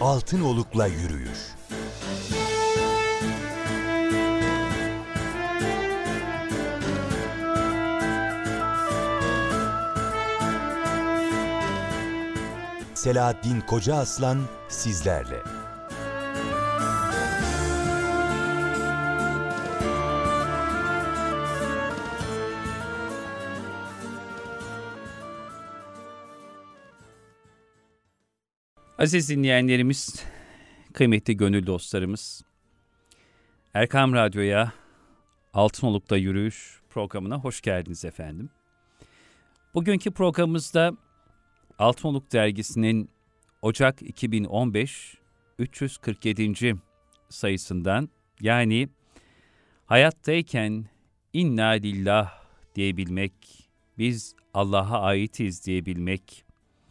Altınoluk'la yürüyüş. Selahattin Kocaaslan sizlerle. Aziz dinleyenlerimiz, kıymetli gönül dostlarımız, Erkam Radyo'ya Altınoluk'ta Yürüyüş programına hoş geldiniz efendim. Bugünkü programımızda Altınoluk Dergisi'nin Ocak 2015 347. sayısından, yani hayattayken inna lillah diyebilmek, biz Allah'a aitiz diyebilmek,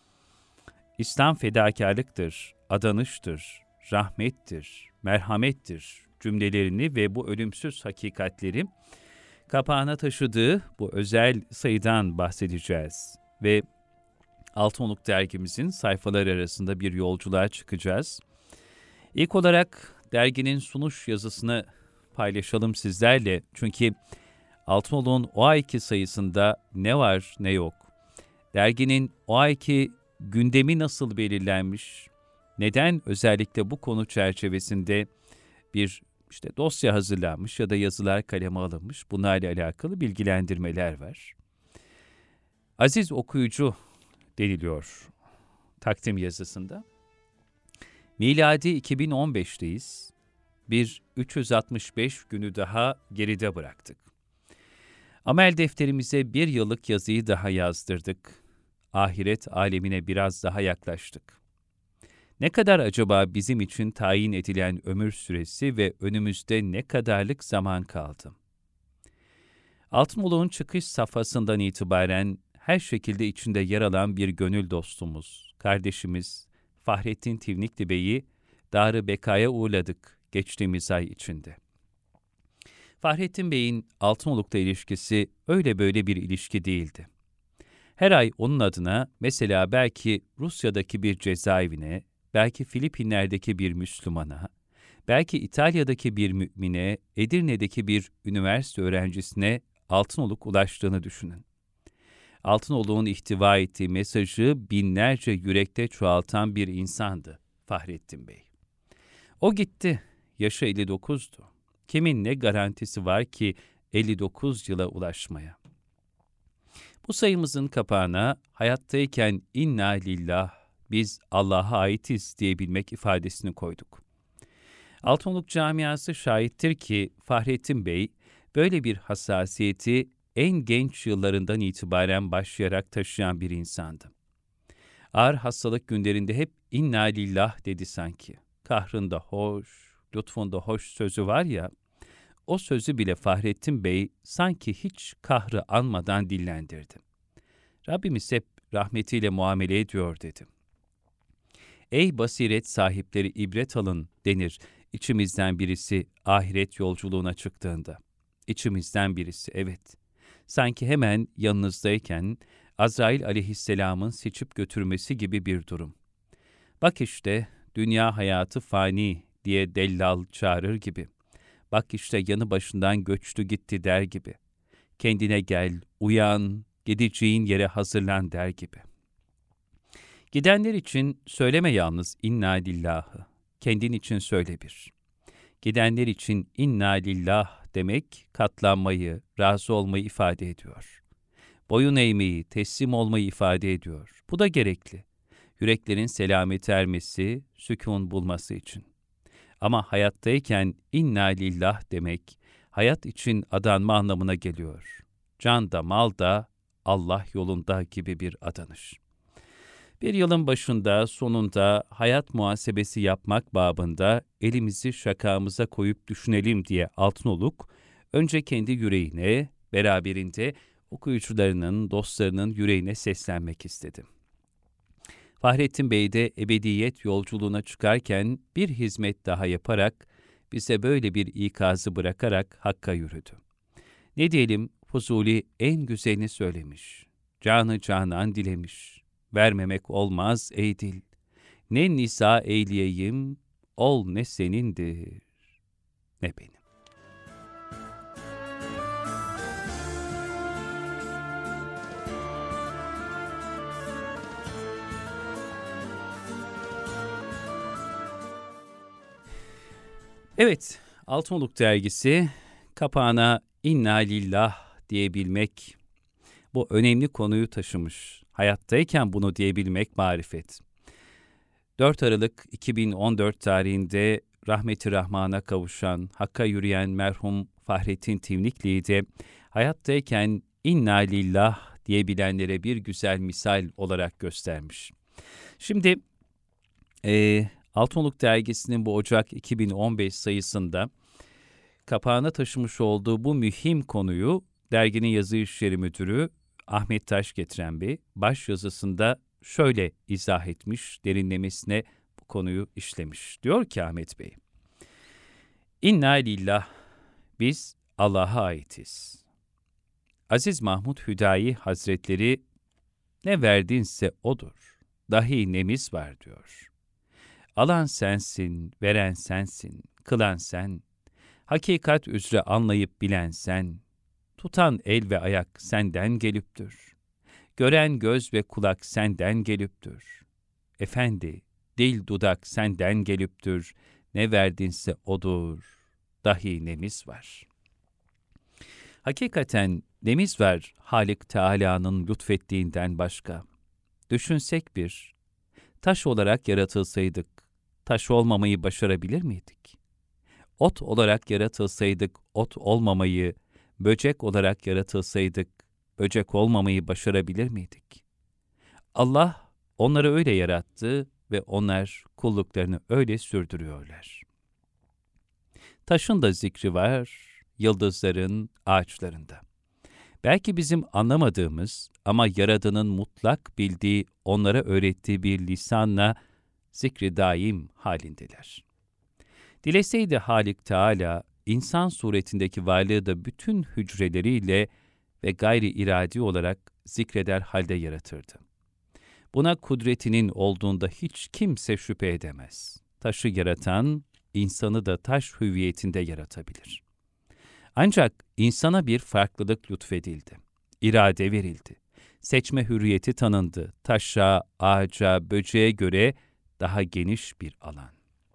İslam fedakarlıktır, adanıştır, rahmettir, merhamettir cümlelerini ve bu ölümsüz hakikatleri kapağına taşıdığı bu özel sayıdan bahsedeceğiz. Ve Altınoluk dergimizin sayfaları arasında bir yolculuğa çıkacağız. İlk olarak derginin sunuş yazısını paylaşalım sizlerle. Çünkü Altınoluk'un o ayki sayısında ne var ne yok. Derginin o ayki gündemi nasıl belirlenmiş, neden özellikle bu konu çerçevesinde bir dosya hazırlanmış ya da yazılar kaleme alınmış, bunlarla alakalı bilgilendirmeler var. Aziz okuyucu deniliyor takdim yazısında. Miladi 2015'teyiz. Bir 365 günü daha geride bıraktık. Amel defterimize bir yıllık yazıyı daha yazdırdık. Ahiret alemine biraz daha yaklaştık. Ne kadar acaba bizim için tayin edilen ömür süresi ve önümüzde ne kadarlık zaman kaldı? Altınoluk'un çıkış safhasından itibaren her şekilde içinde yer alan bir gönül dostumuz, kardeşimiz Fahrettin Tivnikli Bey'i Dar-ı Beka'ya uğurladık geçtiğimiz ay içinde. Fahrettin Bey'in Altınoluk'ta ilişkisi öyle böyle bir ilişki değildi. Her ay onun adına mesela belki Rusya'daki bir cezaevine, belki Filipinler'deki bir Müslümana, belki İtalya'daki bir mümine, Edirne'deki bir üniversite öğrencisine Altınoluk ulaştığını düşünün. Altınoluk'un ihtiva ettiği mesajı binlerce yürekte çoğaltan bir insandı Fahrettin Bey. O gitti, yaşı 59'du. Kimin ne garantisi var ki 59 yıla ulaşmaya? Bu sayımızın kapağına hayattayken inna lillah, biz Allah'a aitiz diyebilmek ifadesini koyduk. Altınoluk camiası şahittir ki Fahrettin Bey böyle bir hassasiyeti en genç yıllarından itibaren başlayarak taşıyan bir insandı. Ağır hastalık günlerinde hep inna lillah dedi sanki. Kahrında hoş, lütfunda hoş sözü var ya, o sözü bile Fahrettin Bey sanki hiç kahrı anmadan dillendirdi. Rabbimiz hep rahmetiyle muamele ediyor dedi. Ey basiret sahipleri ibret alın denir içimizden birisi ahiret yolculuğuna çıktığında. İçimizden birisi, evet. Sanki hemen yanınızdayken Azrail aleyhisselamın seçip götürmesi gibi bir durum. Bak işte dünya hayatı fani diye dellal çağırır gibi. Bak işte yanı başından göçtü gitti der gibi. Kendine gel, uyan, gideceğin yere hazırlan der gibi. Gidenler için söyleme yalnız inna lillahı. Kendin için söyle bir. Gidenler için inna lillah demek katlanmayı, razı olmayı ifade ediyor. Boyun eğmeyi, teslim olmayı ifade ediyor. Bu da gerekli. Yüreklerin selamete ermesi, sükun bulması için. Ama hayattayken inna lillah demek, hayat için adanma anlamına geliyor. Can da mal da Allah yolunda gibi bir adanış. Bir yılın başında, sonunda hayat muhasebesi yapmak babında elimizi şakamıza koyup düşünelim diye Altınoluk, önce kendi yüreğine, beraberinde okuyucularının, dostlarının yüreğine seslenmek istedi. Fahrettin Bey de ebediyet yolculuğuna çıkarken bir hizmet daha yaparak, bize böyle bir ikazı bırakarak Hakk'a yürüdü. Ne diyelim, Fuzuli en güzelini söylemiş, canı canan dilemiş, vermemek olmaz ey dil, Ne nisa eyleyeyim, ol ne senindir, ne benim. Evet, Altınoluk Dergisi kapağına İnna lillah diyebilmek, bu önemli konuyu taşımış. Hayattayken bunu diyebilmek marifet. 4 Aralık 2014 tarihinde rahmeti rahmana kavuşan, Hakk'a yürüyen merhum Fahrettin Tivnikli'yi de hayattayken İnna lillah diyebilenlere bir güzel misal olarak göstermiş. Şimdi Altınoluk Dergisi'nin bu Ocak 2015 sayısında kapağına taşımış olduğu bu mühim konuyu derginin yazı işleri müdürü Ahmet Taşgetiren Bey baş yazısında şöyle izah etmiş, derinlemesine bu konuyu işlemiş. Diyor ki Ahmet Bey, İnna lillah, biz Allah'a aitiz. Aziz Mahmud Hüdayi Hazretleri, ne verdinse odur, dahi nemiz var diyor. Alan sensin, veren sensin, kılan sen, hakikat üzere anlayıp bilen sen, tutan el ve ayak senden geliptür. Gören göz ve kulak senden geliptür. Efendi, dil dudak senden geliptür. Ne verdinse odur, dahi nemiz var. Hakikaten nemiz var Halik Teâlâ'nın lütfettiğinden başka. Düşünsek bir, taş olarak yaratılsaydık, taş olmamayı başarabilir miydik? Ot olarak yaratılsaydık, ot olmamayı, böcek olarak yaratılsaydık, böcek olmamayı başarabilir miydik? Allah onları öyle yarattı ve onlar kulluklarını öyle sürdürüyorlar. Taşın da zikri var, yıldızların, ağaçlarında. Belki bizim anlamadığımız ama Yaradan'ın mutlak bildiği, onlara öğrettiği bir lisanla zikri daim halindeler. Dileseydi Halik Teâlâ, insan suretindeki varlığı da bütün hücreleriyle ve gayri iradi olarak zikreder halde yaratırdı. Buna kudretinin olduğunda hiç kimse şüphe edemez. Taşı yaratan, insanı da taş hüviyetinde yaratabilir. Ancak insana bir farklılık lütfedildi. İrade verildi. Seçme hürriyeti tanındı. Taşa, ağaca, böceğe göre daha geniş bir alan.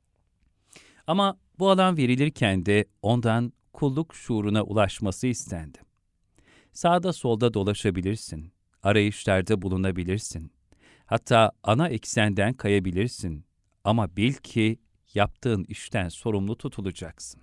Ama bu alan verilirken de ondan kulluk şuuruna ulaşması istendi. Sağda solda dolaşabilirsin, arayışlarda bulunabilirsin. Hatta ana eksenden kayabilirsin. Ama bil ki yaptığın işten sorumlu tutulacaksın.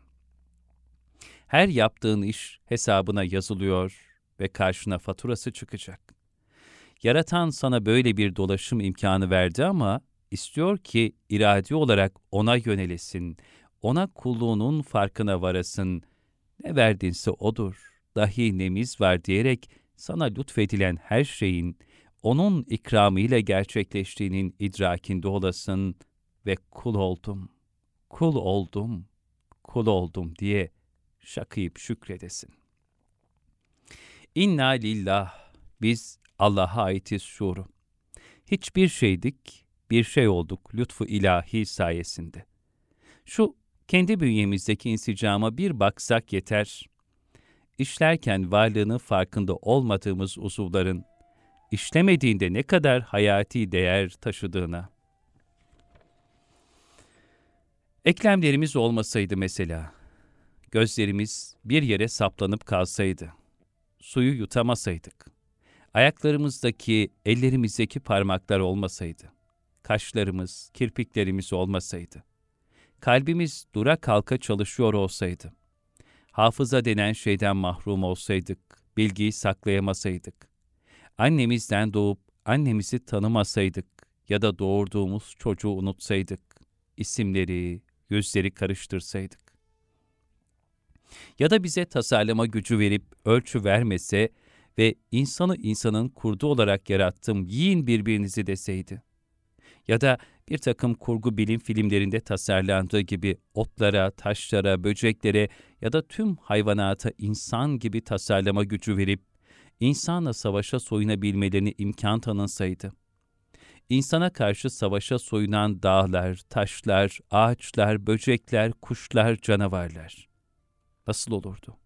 Her yaptığın iş hesabına yazılıyor ve karşına faturası çıkacak. Yaratan sana böyle bir dolaşım imkanı verdi ama istiyor ki iradi olarak ona yönelesin, ona kulluğunun farkına varasın. Ne verdinse odur, dahi nemiz var diyerek sana lütfedilen her şeyin onun ikramıyla gerçekleştiğinin idrakinde olasın ve kul oldum, kul oldum, kul oldum diye şakıyıp şükredesin. İnna lillah, biz Allah'a aitiz şuuru. Hiçbir şeydik, bir şey olduk lütfu ilahi sayesinde. Şu kendi bünyemizdeki insicama bir baksak yeter. İşlerken varlığının farkında olmadığımız uzuvların, işlemediğinde ne kadar hayati değer taşıdığına. Eklemlerimiz olmasaydı mesela, gözlerimiz bir yere saplanıp kalsaydı, suyu yutamasaydık, ayaklarımızdaki, ellerimizdeki parmaklar olmasaydı, kaşlarımız, kirpiklerimiz olmasaydı, kalbimiz dura kalka çalışıyor olsaydı, hafıza denen şeyden mahrum olsaydık, bilgiyi saklayamasaydık, annemizden doğup annemizi tanımasaydık ya da doğurduğumuz çocuğu unutsaydık, isimleri, yüzleri karıştırsaydık. Ya da bize tasarlama gücü verip ölçü vermese ve insanı insanın kurdu olarak yarattım, yiyin birbirinizi deseydi. Ya da bir takım kurgu bilim filmlerinde tasarlandığı gibi otlara, taşlara, böceklere ya da tüm hayvanata insan gibi tasarlama gücü verip insanla savaşa soyunabilmelerine imkan tanınsaydı. insana karşı savaşa soyunan dağlar, taşlar, ağaçlar, böcekler, kuşlar, canavarlar. Nasıl olurdu?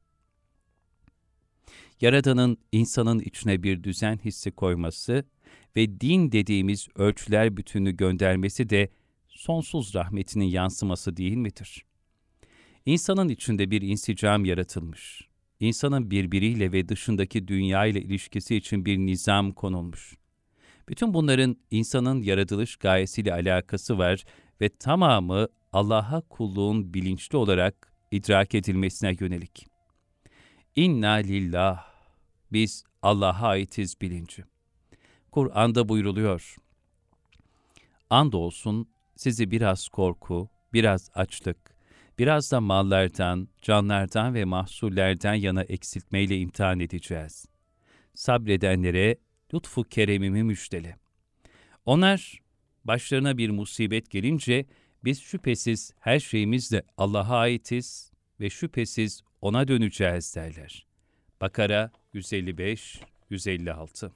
Yaradan'ın insanın içine bir düzen hissi koyması ve din dediğimiz ölçüler bütününü göndermesi de sonsuz rahmetinin yansıması değil midir? İnsanın içinde bir insicam yaratılmış. İnsanın birbiriyle ve dışındaki dünya ile ilişkisi için bir nizam konulmuş. Bütün bunların insanın yaratılış gayesiyle alakası var ve tamamı Allah'a kulluğun bilinçli olarak idrak edilmesine yönelik. İnna lillah, biz Allah'a aitiz bilinci. Kur'an'da buyruluyor. Andolsun sizi biraz korku, biraz açlık, biraz da mallardan, canlardan ve mahsullerden yana eksiltmeyle imtihan edeceğiz. Sabredenlere lütfu keremimi müjdele. Onlar başlarına bir musibet gelince biz şüphesiz her şeyimizle Allah'a aitiz ve şüphesiz O'na döneceğiz derler. Bakara 155-156.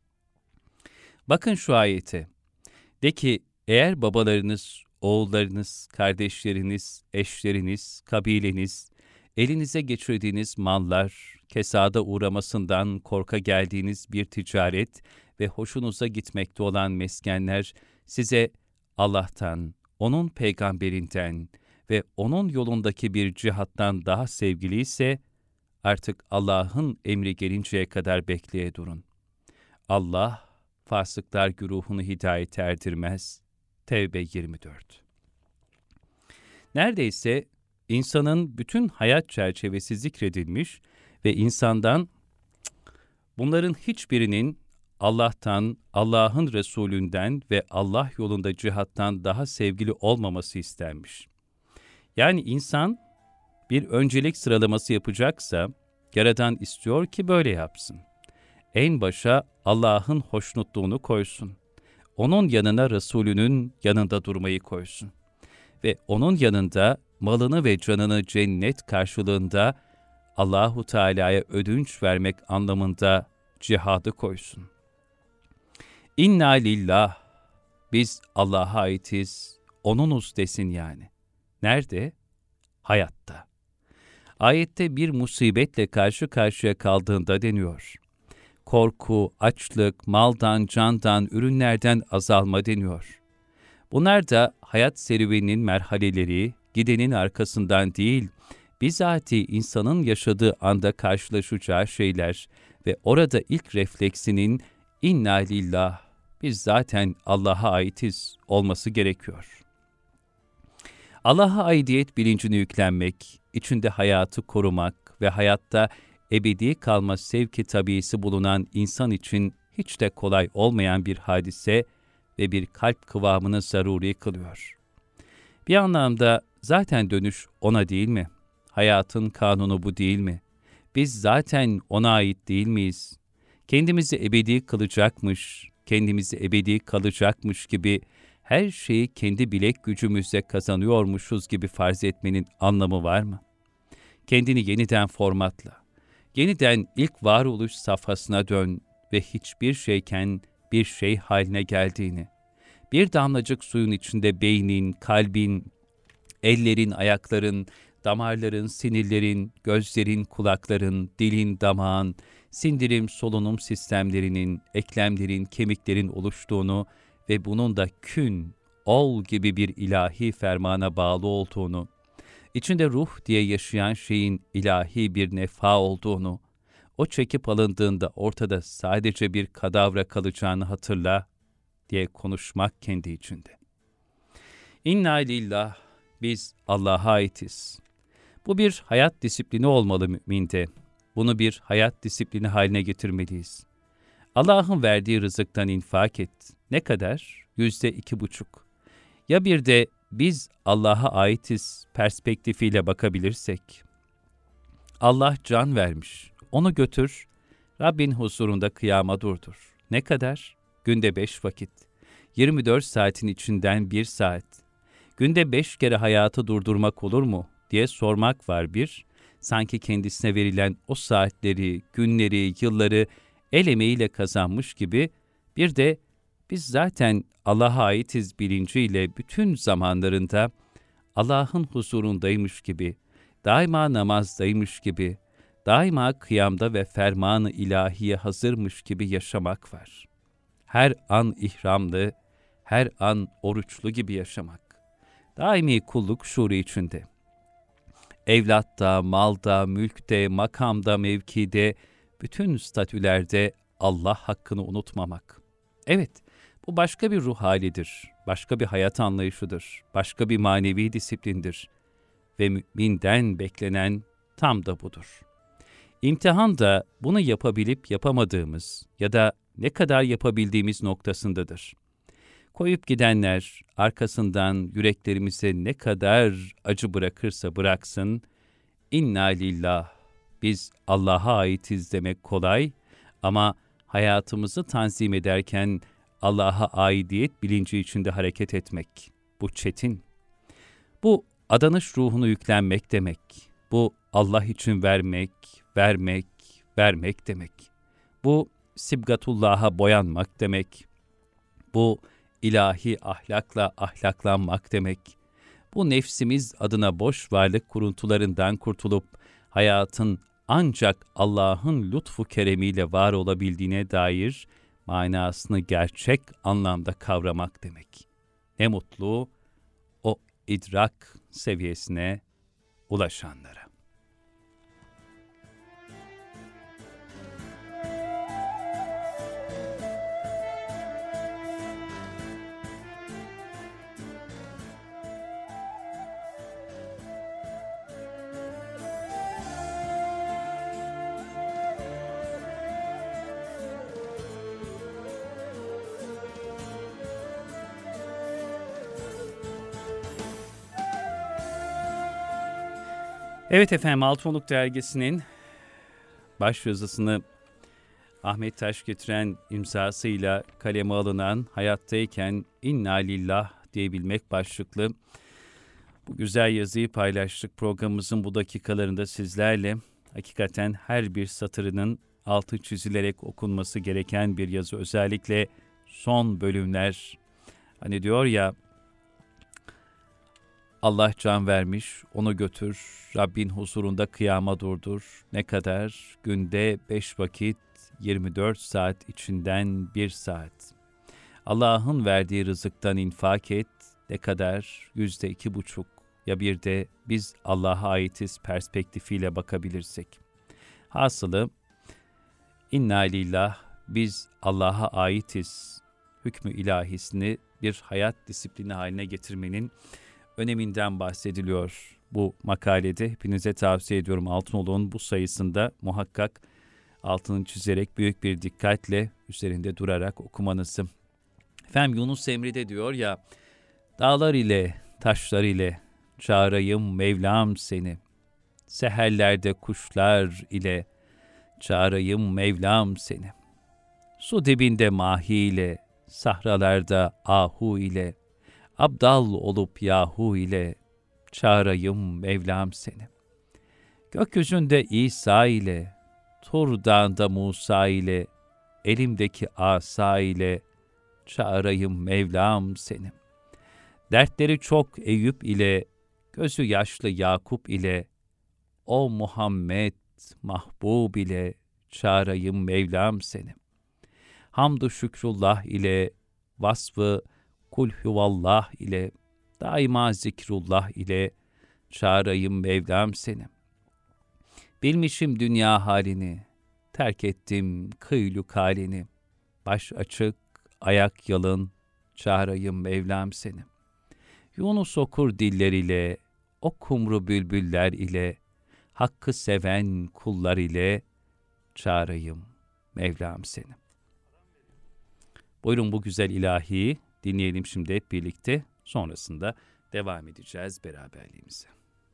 Bakın şu ayete. De ki, eğer babalarınız, oğullarınız, kardeşleriniz, eşleriniz, kabileniz, elinize geçirdiğiniz mallar, kesada uğramasından korka geldiğiniz bir ticaret ve hoşunuza gitmekte olan meskenler size Allah'tan, O'nun peygamberinden ve O'nun yolundaki bir cihattan daha sevgiliyse, artık Allah'ın emri gelinceye kadar bekleye durun. Allah, fasıklar güruhunu hidayete erdirmez. Tevbe 24. Neredeyse insanın bütün hayat çerçevesi zikredilmiş ve insandan bunların hiçbirinin Allah'tan, Allah'ın Resulünden ve Allah yolunda cihattan daha sevgili olmaması istenmiş. Yani insan bir öncelik sıralaması yapacaksa, Yaradan istiyor ki böyle yapsın. En başa Allah'ın hoşnutluğunu koysun. Onun yanına Resulünün yanında durmayı koysun. Ve onun yanında malını ve canını cennet karşılığında Allahu Teala'ya ödünç vermek anlamında cihadı koysun. İnna lillah, biz Allah'a aitiz, O'nunuz desin yani. Nerede? Hayatta. Ayette bir musibetle karşı karşıya kaldığında deniyor. Korku, açlık, maldan, candan, ürünlerden azalma deniyor. Bunlar da hayat serüveninin merhaleleri, gidenin arkasından değil, bizatihi insanın yaşadığı anda karşılaşacağı şeyler ve orada ilk refleksinin inna lillah, biz zaten Allah'a aitiz olması gerekiyor. Allah'a aidiyet bilincini yüklenmek, içinde hayatı korumak ve hayatta ebedi kalma sevki tabiisi bulunan insan için hiç de kolay olmayan bir hadise ve bir kalp kıvamını zaruri kılıyor. Bir anlamda zaten dönüş O'na değil mi? Hayatın kanunu bu değil mi? Biz zaten O'na ait değil miyiz? Kendimizi ebedi kılacakmış, kendimizi ebedi kalacakmış gibi her şeyi kendi bilek gücümüzle kazanıyormuşuz gibi farz etmenin anlamı var mı? Kendini yeniden formatla, yeniden ilk varoluş safhasına dön ve hiçbir şeyken bir şey haline geldiğini, bir damlacık suyun içinde beynin, kalbin, ellerin, ayakların, damarların, sinirlerin, gözlerin, kulakların, dilin, damağın, sindirim, solunum sistemlerinin, eklemlerin, kemiklerin oluştuğunu ve bunun da kün, ol gibi bir ilahi fermana bağlı olduğunu, içinde ruh diye yaşayan şeyin ilahi bir nefa olduğunu, o çekip alındığında ortada sadece bir kadavra kalacağını hatırla diye konuşmak kendi içinde. İnna lillah, biz Allah'a aitiz. Bu bir hayat disiplini olmalı müminde. Bunu bir hayat disiplini haline getirmeliyiz. Allah'ın verdiği rızıktan infak et. Ne kadar? %2,5. Ya bir de biz Allah'a aitiz perspektifiyle bakabilirsek, Allah can vermiş, onu götür, Rabbin huzurunda kıyama durdur. Ne kadar? Günde 5 vakit. 24 saatin içinden 1 saat. Günde 5 kere hayatı durdurmak olur mu diye sormak var bir. Sanki kendisine verilen o saatleri, günleri, yılları el emeğiyle kazanmış gibi, bir de biz zaten Allah'a aitiz bilinciyle bütün zamanlarında Allah'ın huzurundaymış gibi, daima namazdaymış gibi, daima kıyamda ve ferman-ı ilahiye hazırmış gibi yaşamak var. Her an ihramlı, her an oruçlu gibi yaşamak. Daimi kulluk şuuru içinde. Evlatta, malda, mülkte, makamda, mevkide, bütün statülerde Allah hakkını unutmamak. Evet, bu başka bir ruh halidir, başka bir hayat anlayışıdır, başka bir manevi disiplindir. Ve müminden beklenen tam da budur. İmtihan da bunu yapabilip yapamadığımız ya da ne kadar yapabildiğimiz noktasındadır. Koyup gidenler arkasından yüreklerimize ne kadar acı bırakırsa bıraksın, inna lillah, biz Allah'a aitiz demek kolay ama hayatımızı tanzim ederken Allah'a aidiyet bilinci içinde hareket etmek, bu çetin. Bu adanış ruhunu yüklenmek demek, bu Allah için vermek, vermek demek. Bu sibgatullah'a boyanmak demek, bu ilahi ahlakla ahlaklanmak demek. Bu nefsimiz adına boş varlık kuruntularından kurtulup hayatın ancak Allah'ın lütfu keremiyle var olabildiğine dair manasını gerçek anlamda kavramak demek. Ne mutlu o idrak seviyesine ulaşanlara. Evet efendim, Altınoluk Dergisi'nin başyazısını Ahmet Taş getiren imzasıyla kaleme alınan Hayattayken İnna Lillah diyebilmek başlıklı bu güzel yazıyı paylaştık. Programımızın bu dakikalarında sizlerle hakikaten her bir satırının altı çizilerek okunması gereken bir yazı. Özellikle son bölümler, hani diyor ya, Allah can vermiş, onu götür, Rabbin huzurunda kıyama durdur. Ne kadar? Günde 5 vakit, 24 saat içinden 1 saat. Allah'ın verdiği rızıktan infak et, ne kadar? %2,5. Ya bir de biz Allah'a aitiz perspektifiyle bakabilirsek. Hasılı, inna lillah, biz Allah'a aitiz hükmü ilahisini bir hayat disiplini haline getirmenin öneminden bahsediliyor bu makalede. Hepinize tavsiye ediyorum, Altınoluk'un bu sayısında muhakkak altını çizerek büyük bir dikkatle üzerinde durarak okumanızı. Efendim, Yunus Emre'de diyor ya, dağlar ile taşlar ile çağırayım Mevlam seni. Seherlerde kuşlar ile çağırayım Mevlam seni. Su dibinde mahi ile, sahralarda ahu ile, abdal olup yahu ile çağırayım Mevlam seni. Gökyüzünde İsa ile, Tur Dağı'nda Musa ile, elimdeki asa ile çağırayım Mevlam seni. Dertleri çok Eyüp ile, gözü yaşlı Yakup ile, o Muhammed Mahbub ile çağırayım Mevlam seni. Hamdü şükrullah ile, vasfı Kul huvallah ile, daima zikrullah ile çağırayım Mevlam seni. Bilmişim dünya halini, terk ettim kıyluk halini. Baş açık, ayak yalın, çağırayım Mevlam seni. Yunus okur diller ile, o kumru bülbüller ile, hakkı seven kullar ile çağırayım Mevlam seni. Buyurun bu güzel ilahiyi dinleyelim şimdi hep birlikte. Sonrasında devam edeceğiz beraberliğimize.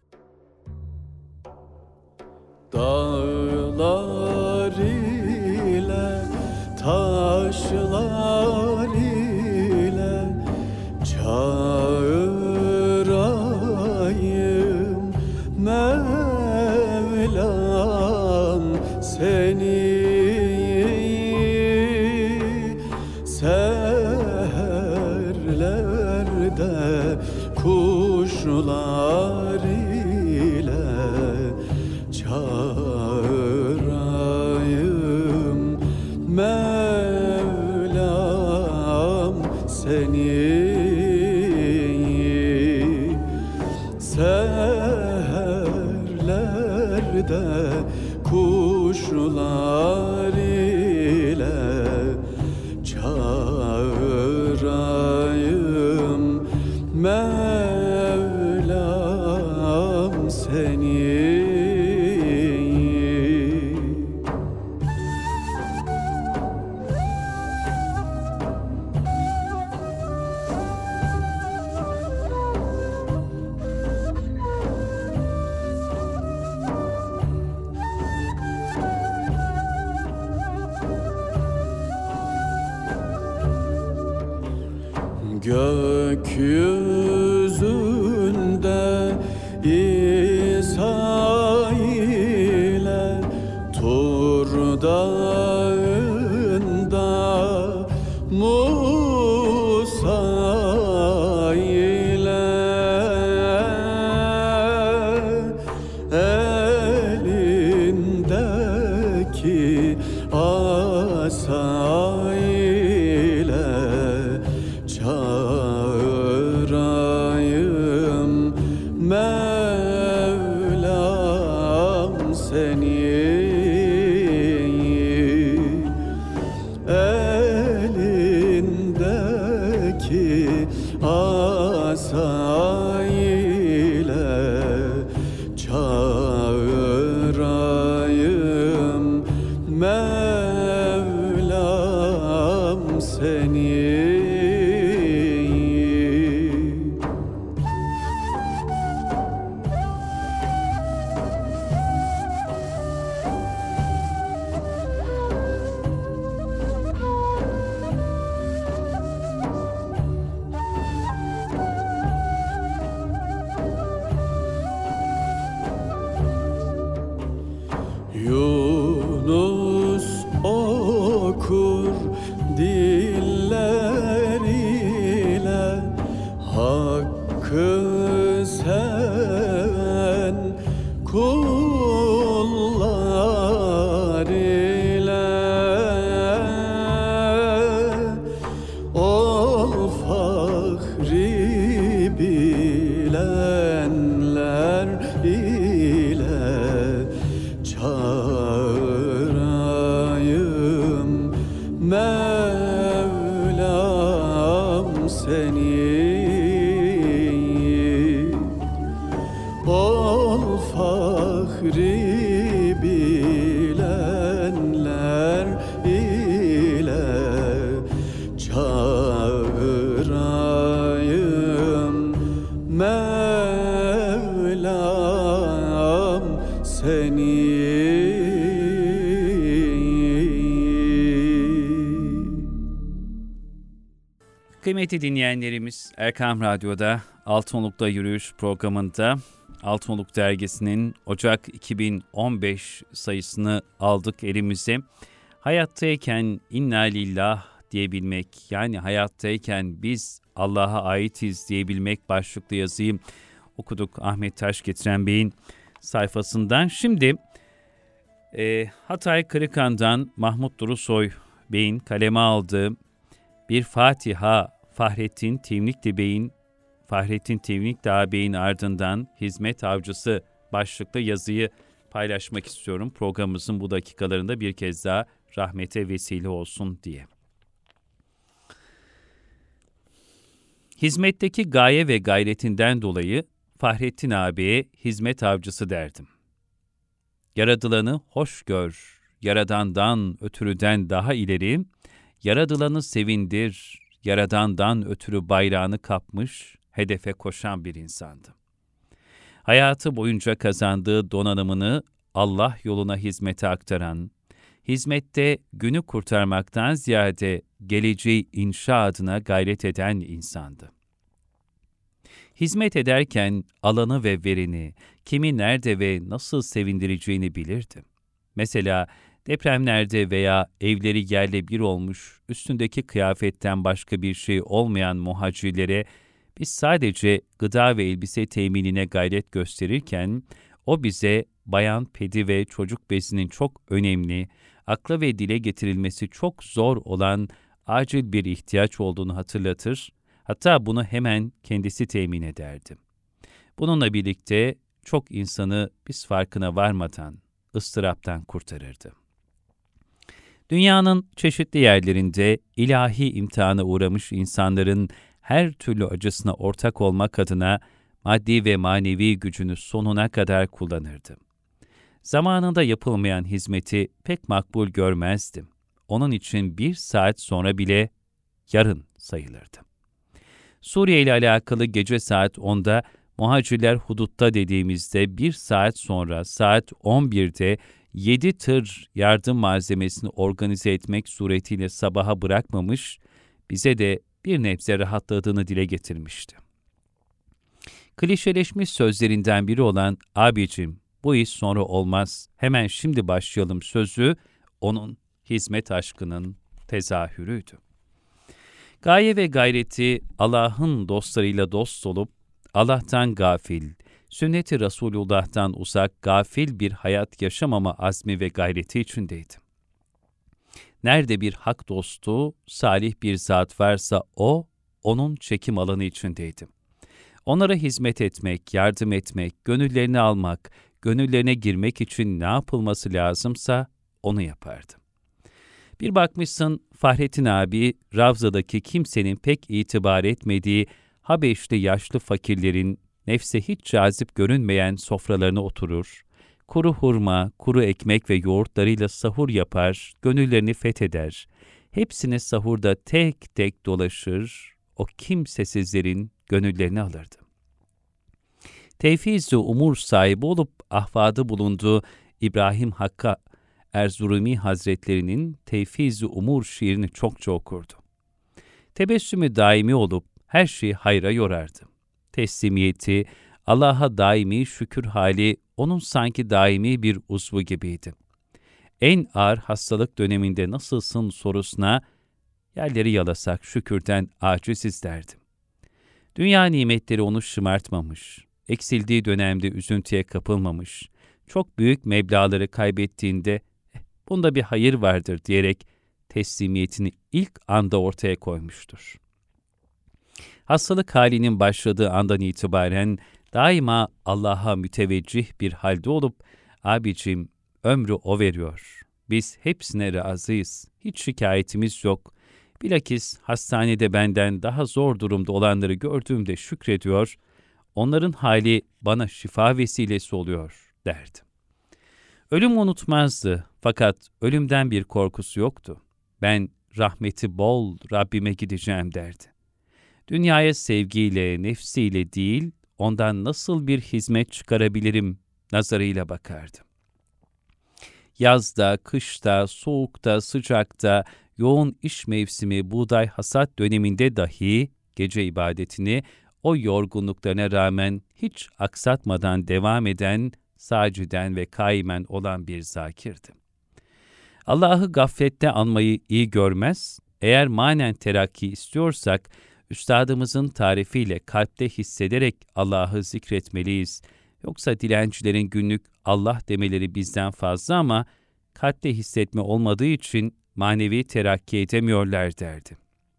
Dağlar ile, taşlar ile çağırayım Mevlam seni. Seherlerde kuşlar ile çağırayım Mevlam seni. Seherlerde kuşlar ile çağırayım Mevlam seni. Gökyüzünde İsa ile Tur dağında Musa ile elindeki asa ile çağırayım Mevlam seni. Elindeki asa ile çağırayım Mevlam seni. Yunus okur dilleriyle Hakkı seven kullar ile ol fahri bilenler ile çağırayım Mevlam seni. Ol fahri bilenler ile çağırayım Mevlam seni. Kıymetli dinleyenlerimiz, Erkam Radyo'da Altınoluk'ta Yürüyüş programında Altınoluk Dergisi'nin Ocak 2015 sayısını aldık elimize. Hayattayken inna lillah diyebilmek, yani hayattayken biz Allah'a aitiz diyebilmek başlıklı yazıyı okuduk Ahmet Taşgetiren Bey'in sayfasından. Şimdi Hatay Kırıkhan'dan Mahmut Durusoy Bey'in kaleme aldığı bir Fatiha Fahrettin Tevnikli ağabeyin ardından Hizmet Avcısı başlıklı yazıyı paylaşmak istiyorum. Programımızın bu dakikalarında bir kez daha rahmete vesile olsun diye. Hizmetteki gaye ve gayretinden dolayı Fahrettin ağabeye hizmet avcısı derdim. Yaradılanı hoş gör, yaradandan ötürüden daha ileri, yaradılanı sevindir, yaradandan ötürü bayrağını kapmış, hedefe koşan bir insandı. Hayatı boyunca kazandığı donanımını Allah yoluna hizmete aktaran, hizmette günü kurtarmaktan ziyade geleceği inşa adına gayret eden insandı. Hizmet ederken alanı ve verini, kimi nerede ve nasıl sevindireceğini bilirdi. Mesela depremlerde veya evleri yerle bir olmuş, üstündeki kıyafetten başka bir şey olmayan muhacirlere Biz sadece gıda ve elbise teminine gayret gösterirken, o bize bayan pedi ve çocuk bezinin çok önemli, akla ve dile getirilmesi çok zor olan acil bir ihtiyaç olduğunu hatırlatır, hatta bunu hemen kendisi temin ederdi. Bununla birlikte çok insanı biz farkına varmadan, ıstıraptan kurtarırdı. Dünyanın çeşitli yerlerinde ilahi imtihana uğramış insanların her türlü acısına ortak olmak adına maddi ve manevi gücünü sonuna kadar kullanırdı. Zamanında yapılmayan hizmeti pek makbul görmezdi. Onun için 1 saat sonra bile yarın sayılırdı. Suriye ile alakalı gece saat 10'da muhacirler hudutta dediğimizde 1 saat sonra saat 11'de 7 tır yardım malzemesini organize etmek suretiyle sabaha bırakmamış, bize de bir nebze rahatladığını dile getirmişti. Klişeleşmiş sözlerinden biri olan "Abicim, bu iş sonra olmaz, hemen şimdi başlayalım" sözü, onun hizmet aşkının tezahürüydü. Gaye ve gayreti Allah'ın dostlarıyla dost olup, Allah'tan gafil, sünnet-i Resulullah'tan uzak gafil bir hayat yaşamama azmi ve gayreti içindeydi. Nerede bir hak dostu, salih bir zat varsa o, onun çekim alanı içindeydi. Onlara hizmet etmek, yardım etmek, gönüllerini almak, gönüllerine girmek için ne yapılması lazımsa onu yapardı. Bir bakmışsın Fahrettin abi, Ravza'daki kimsenin pek itibar etmediği Habeşli yaşlı fakirlerin nefse hiç cazip görünmeyen sofralarına oturur, kuru hurma, kuru ekmek ve yoğurtlarıyla sahur yapar, gönüllerini fetheder. Hepsini sahurda tek tek dolaşır, o kimsesizlerin gönüllerini alırdı. Tevfiz-i umur sahibi olup ahvadı bulunduğu İbrahim Hakkı Erzurumi Hazretlerinin Tevfiz-i umur şiirini çokça okurdu. Tebessümü daimi olup her şeyi hayra yorardı. Teslimiyeti, Allah'a daimi şükür hali onun sanki daimi bir uzvu gibiydi. En ağır hastalık döneminde nasılsın sorusuna, yerleri yalasak şükürden aciziz derdi. Dünya nimetleri onu şımartmamış, eksildiği dönemde üzüntüye kapılmamış, çok büyük meblağları kaybettiğinde bunda bir hayır vardır diyerek teslimiyetini ilk anda ortaya koymuştur. Hastalık halinin başladığı andan itibaren daima Allah'a müteveccih bir halde olup, abicim ömrü o veriyor, biz hepsine razıyız, hiç şikayetimiz yok, bilakis hastanede benden daha zor durumda olanları gördüğümde şükrediyor, onların hali bana şifa vesilesi oluyor derdi. Ölüm unutmazdı fakat ölümden bir korkusu yoktu. Ben rahmeti bol Rabbime gideceğim derdi. Dünyaya sevgiyle, nefsiyle değil, ondan nasıl bir hizmet çıkarabilirim nazarıyla bakardı. Yazda, kışta, soğukta, sıcakta, yoğun iş mevsimi, buğday hasat döneminde dahi gece ibadetini o yorgunluklarına rağmen hiç aksatmadan devam eden, saciden ve kaimen olan bir zakirdi. Allah'ı gaflette anmayı iyi görmez, eğer manen terakki istiyorsak, üstadımızın tarifiyle kalpte hissederek Allah'ı zikretmeliyiz. Yoksa dilencilerin günlük Allah demeleri bizden fazla ama kalpte hissetme olmadığı için manevi terakki edemiyorlar derdi.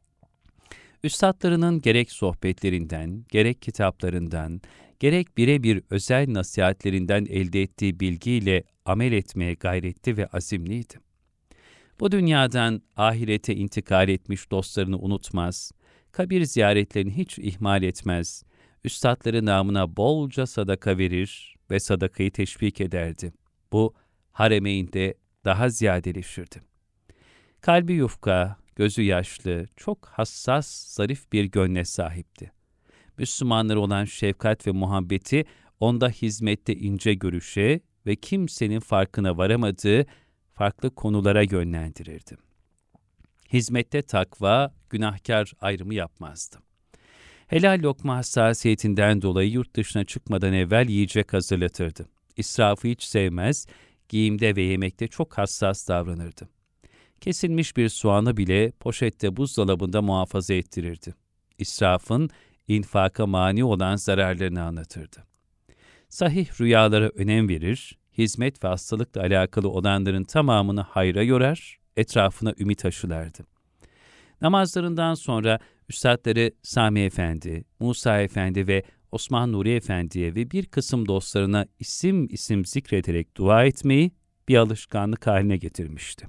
Üstadlarının gerek sohbetlerinden, gerek kitaplarından, gerek birebir özel nasihatlerinden elde ettiği bilgiyle amel etmeye gayretli ve azimliydi. Bu dünyadan ahirete intikal etmiş dostlarını unutmaz, kabir ziyaretlerini hiç ihmal etmez, üstadları namına bolca sadaka verir ve sadakayı teşvik ederdi. Bu Haremeyn'de daha ziyadeleşirdi. Kalbi yufka, gözü yaşlı, çok hassas, zarif bir gönle sahipti. Müslümanlara olan şefkat ve muhabbeti onda hizmette ince görüşe ve kimsenin farkına varamadığı farklı konulara yönlendirirdi. Hizmette takva, günahkar ayrımı yapmazdı. Helal lokma hassasiyetinden dolayı yurt dışına çıkmadan evvel yiyecek hazırlatırdı. İsrafı hiç sevmez, giyimde ve yemekte çok hassas davranırdı. Kesilmiş bir soğanı bile poşette buzdolabında muhafaza ettirirdi. İsrafın infaka mani olan zararlarını anlatırdı. Sahih rüyalara önem verir, hizmet ve hastalıkla alakalı olanların tamamını hayra yorar, etrafına ümit aşılardı. Namazlarından sonra üstadları Sami Efendi, Musa Efendi ve Osman Nuri Efendi'ye ve bir kısım dostlarına isim isim zikrederek dua etmeyi bir alışkanlık haline getirmişti.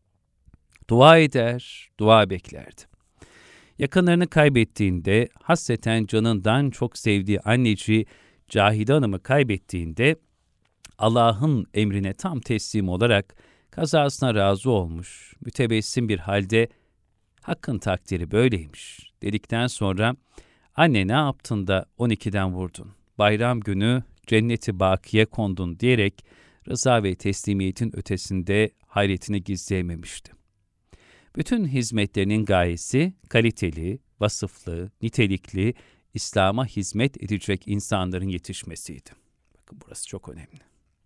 Dua eder, dua beklerdi. Yakınlarını kaybettiğinde, hasreten canından çok sevdiği anneciği Cahide Hanım'ı kaybettiğinde, Allah'ın emrine tam teslim olarak kazasına razı olmuş, mütebessim bir halde Hakkın takdiri böyleymiş dedikten sonra anne ne yaptın da 12'den vurdun, bayram günü cenneti bakiye kondun diyerek rıza ve teslimiyetin ötesinde hayretini gizleyememişti. Bütün hizmetlerinin gayesi kaliteli, vasıflı, nitelikli, İslam'a hizmet edecek insanların yetişmesiydi. Bakın burası çok önemli.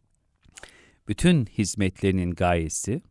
Bütün hizmetlerinin gayesi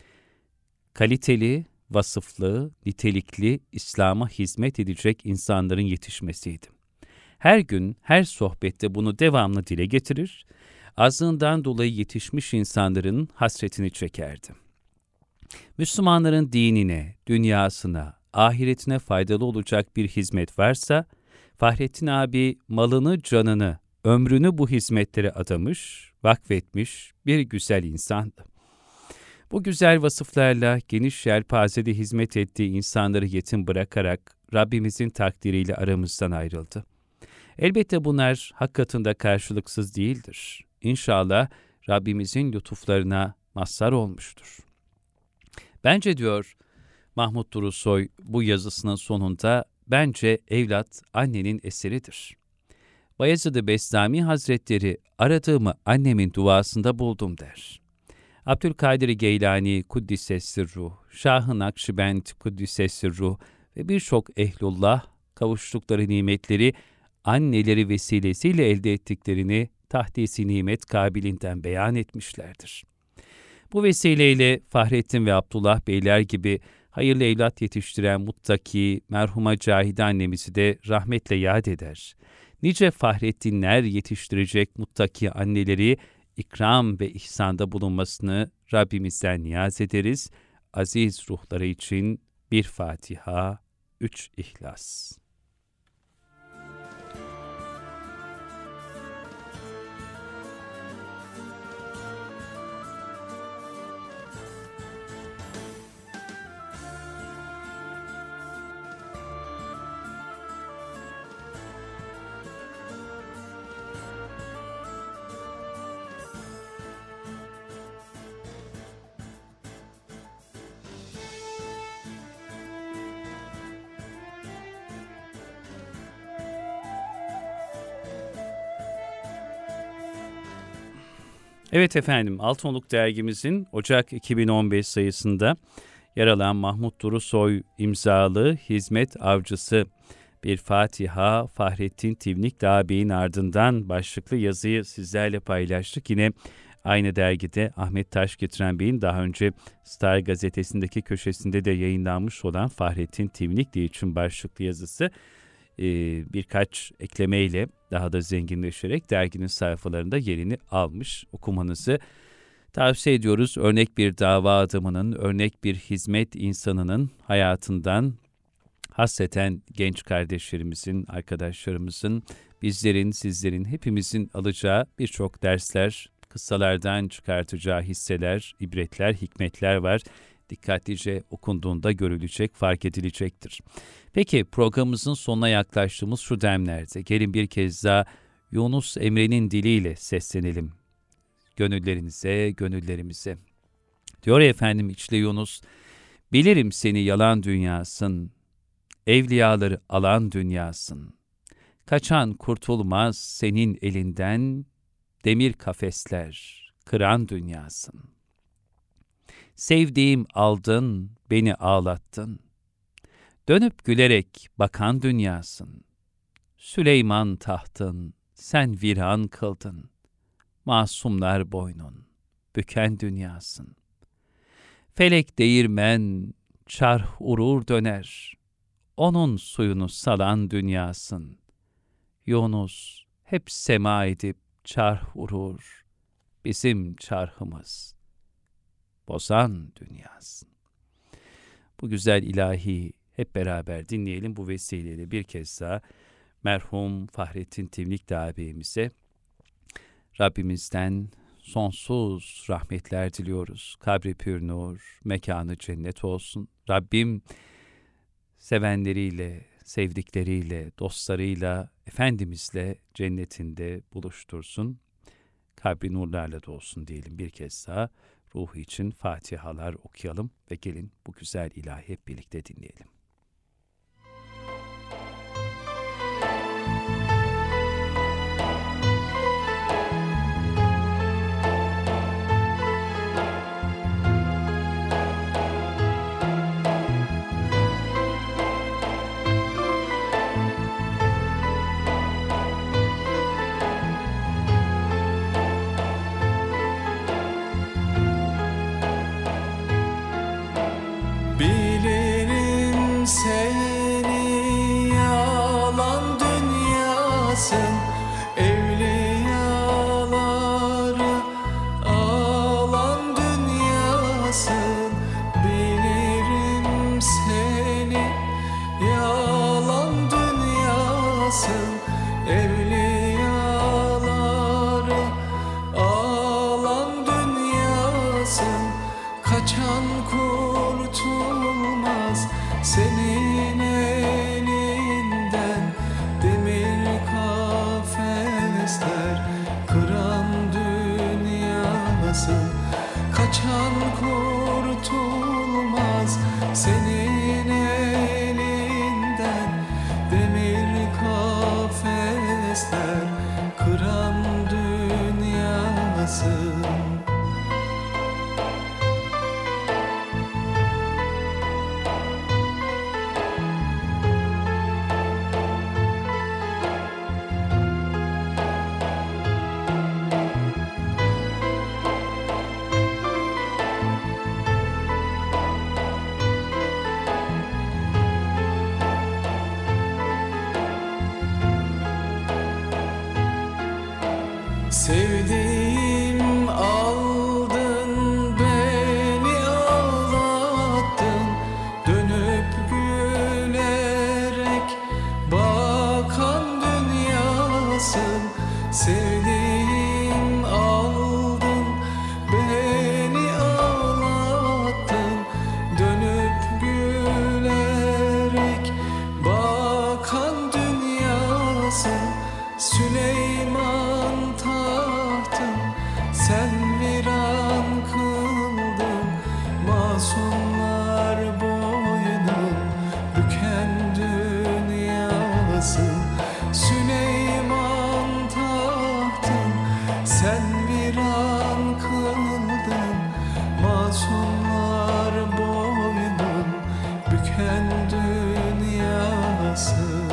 kaliteli, vasıflı, nitelikli, İslam'a hizmet edecek insanların yetişmesiydi. Her gün, her sohbette bunu devamlı dile getirir, azlığından dolayı yetişmiş insanların hasretini çekerdi. Müslümanların dinine, dünyasına, ahiretine faydalı olacak bir hizmet varsa, Fahrettin abi malını, canını, ömrünü bu hizmetlere adamış, vakfetmiş bir güzel insandı. Bu güzel vasıflarla geniş yelpazede hizmet ettiği insanları yetim bırakarak Rabbimizin takdiriyle aramızdan ayrıldı. Elbette bunlar hak katında karşılıksız değildir. İnşallah Rabbimizin lütuflarına mazhar olmuştur. Bence diyor Mahmut Durusoy bu yazısının sonunda, bence evlat annenin eseridir. Bayezid-i Bestami Hazretleri aradığımı annemin duasında buldum der. Abdülkadir Geylani Kuddisessirruh, Şah-ı Nakşibend Kuddisessirruh ve birçok ehlullah kavuştukları nimetleri anneleri vesilesiyle elde ettiklerini tahdisi nimet kabilinden beyan etmişlerdir. Bu vesileyle Fahrettin ve Abdullah Beyler gibi hayırlı evlat yetiştiren muttaki, merhuma Cahide annemizi de rahmetle yad eder. Nice Fahrettinler yetiştirecek muttaki anneleri ikram ve ihsanda bulunmasını Rabbimizden niyaz ederiz. Aziz ruhları için bir Fatiha, 3 İhlas. Evet efendim, Altınoluk dergimizin Ocak 2015 sayısında yer alan Mahmut Durusoy imzalı Hizmet Avcısı bir Fatiha, Fahrettin Tivnik Bey'in ardından başlıklı yazıyı sizlerle paylaştık. Yine aynı dergide Ahmet Taşgetiren Bey'in daha önce Star gazetesindeki köşesinde de yayınlanmış olan Fahrettin Tivnik için başlıklı yazısı birkaç eklemeyle daha da zenginleşerek derginin sayfalarında yerini almış. Okumanızı tavsiye ediyoruz. Örnek bir dava adamının, örnek bir hizmet insanının hayatından hasreten genç kardeşlerimizin, arkadaşlarımızın, bizlerin, sizlerin, hepimizin alacağı birçok dersler, kıssalardan çıkartacağı hisseler, ibretler, hikmetler var. Dikkatlice okunduğunda görülecek, fark edilecektir. Peki programımızın sonuna yaklaştığımız şu demlerde gelin bir kez daha Yunus Emre'nin diliyle seslenelim. Gönüllerinize, gönüllerimize. Diyor ya efendim içli Yunus, bilirim seni yalan dünyasın, evliyaları alan dünyasın. Kaçan kurtulmaz senin elinden, demir kafesler kıran dünyasın. Sevdiğim aldın, beni ağlattın. Dönüp gülerek bakan dünyasın. Süleyman tahtın, sen viran kıldın. Masumlar boynun, büken dünyasın. Felek değirmen, çarh urur döner. Onun suyunu salan dünyasın. Yunus hep sema edip çarh vurur, bizim çarhımız bozan dünyasın. Bu güzel ilahi hep beraber dinleyelim. Bu vesileyle bir kez daha merhum Fahrettin Timlikli ağabeyimize Rabbimizden sonsuz rahmetler diliyoruz. Kabri pür nur, mekanı cennet olsun. Rabbim sevenleriyle, sevdikleriyle, dostlarıyla, Efendimizle cennetinde buluştursun. Kabri nurlarla dolsun diyelim bir kez daha. Ruhu için fatihalar okuyalım ve gelin bu güzel ilahi hep birlikte dinleyelim. Bilirim seni yalan dünyasın, evliyaları alan dünyasın. Bilirim seni yalan dünyasın, evliyaları alan dünyasın. Kaçan kurtulmaz senin elinden, demir kafesler kıran dünyasın. Kaçan kurtulmaz senin elinden, demir kafesler kıran dünyasın. Sevdiğim aldın, beni ağlattın, dönüp gülerek bakan dünyasın. Sevdiğim aldın, beni ağlattın, dönüp gülerek bakan dünyasın. Süleyman tahtım, sen viran kıldın, masumlar boynun büken dünyasın. Süleyman tahtım, sen viran kıldın, masumlar boynun büken dünyasın.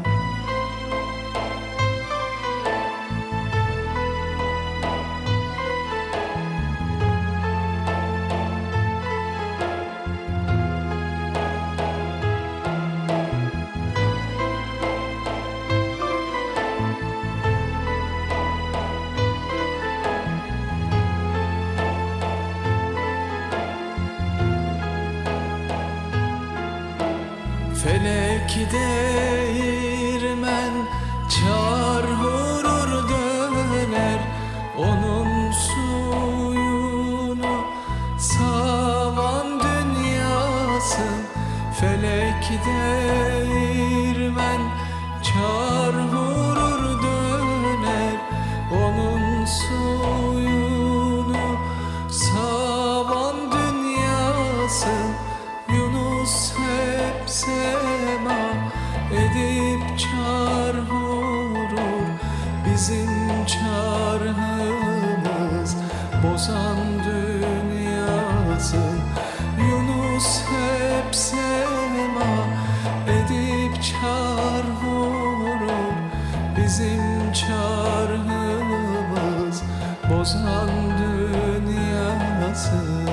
Felek değirmen çarhurur döner, onun suyunu savan dünyasın. Felek değirmen çarhurur döner, onun suyunu savan dünyasın. Yunus hep sema edip çarh vurur, bizim çarhımız bozan dünyasın. Yunus hep sema edip çarh vurur, bizim çarhımız bozan dünyasın.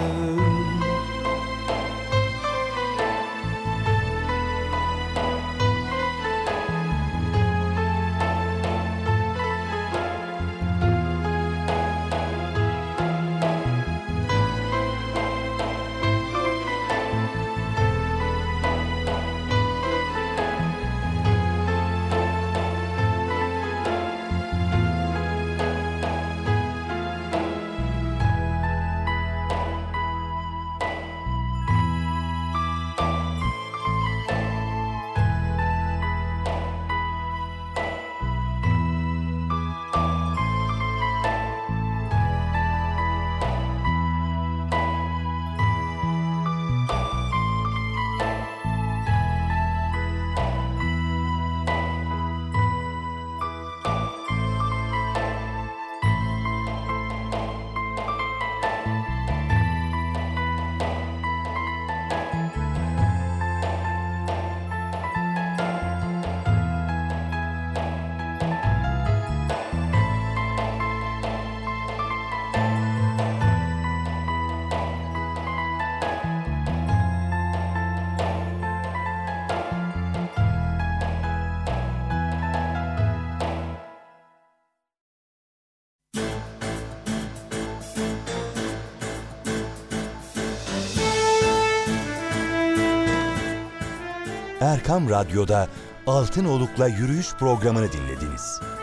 Erkam Radyo'da Altınoluk'la Yürüyüş programını dinlediniz.